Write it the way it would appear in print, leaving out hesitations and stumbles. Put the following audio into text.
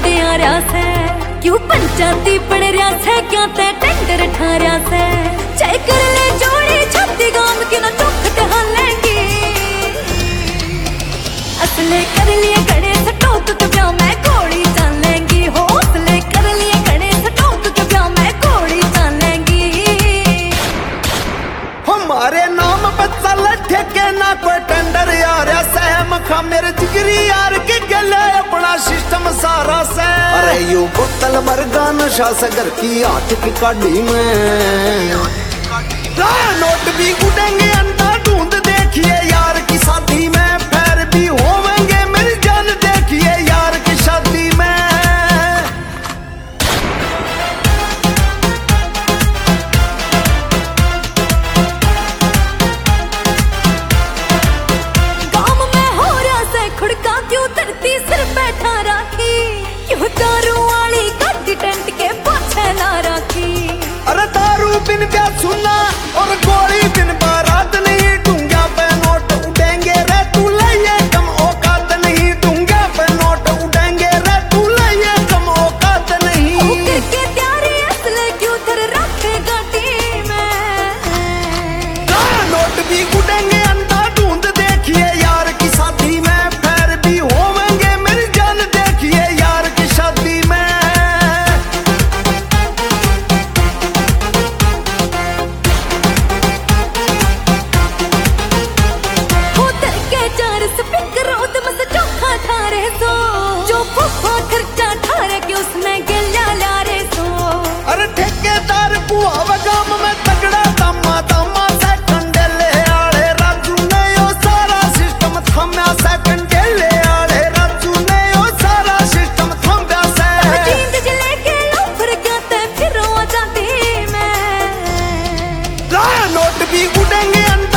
डयारा से क्यों पंचायती पड़ रहा से क्या ते टेंडर ठारा से चाहे कर ले जोड़ी छत्ती गांव की ना चौखट हालेंगी असले कर लिए खड़े से टोक के ब्याह में घोड़ी चालेंगी हो असले कर लिए खड़े से टोक के ब्याह में घोड़ी चालेंगी हमारे नाम पे चल ठेके ना कोई टेंडर यार सहम खा मेरे जिगरी यार के गले अपना सिस्टम सारा से अरे यू बोतल मरगा नशा से घर की आठ की काटी में नोट भी उड़ेंगे अंडा ढूंढ देखिए यार की शादी में फिर भी होवेंगे मेरी जान देखिए यार की शादी में खुड़का क्यों धरती सिर बैठा राखी क्यों दारू वाली गाड़ी टेंट के पाछे ला राखी अरे दारू बिन ब्याह सुना और गोली बिन बारात नहीं दूंगा पे नोट उड़ेंगे रे तू ले कम औकात नहीं दूंगा पे नोट उड़ेंगे रे तू ले कम औकात नहीं करके त्यारी असले क्यों धर रखे गाड़ी में नोट भी उड़ेंगे अंडा ढूंढ देखिए यार की शादी में अरे ठेकेदार बुआ गांव में तगड़ा दामा दामा सेकंड ले आले राजू ने यो सारा सिस्टम थम्या सेकंड ले आले राजू ने यो सारा सिस्टम थम्या से जींद जले के लोफर कहते फिर आ जाती मैं नोट भी उड़ेंगे